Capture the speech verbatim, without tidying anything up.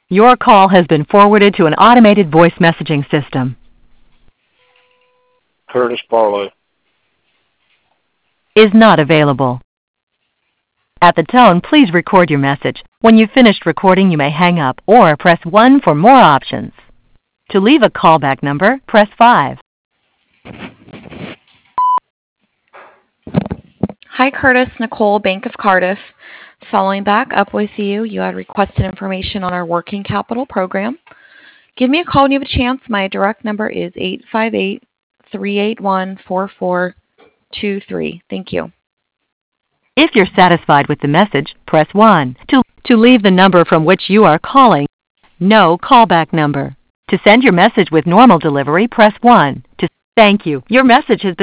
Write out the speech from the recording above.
Your call has been forwarded to an automated voice messaging system. Curtis Barlow. Is not available. At the tone, please record your message. When you've finished recording, you may hang up or press one for more options. To leave a callback number, press five. Hi, Curtis. Nicole, Bank of Cardiff. Following back up with you, you had requested information on our working capital program. Give me a call when you have a chance. My direct number is eight five eight, three eight one, four four two three. Thank you. If you're satisfied with the message, press one. To, to leave the number from which you are calling, no callback number. To send your message with normal delivery, press one. To thank you. Your message has been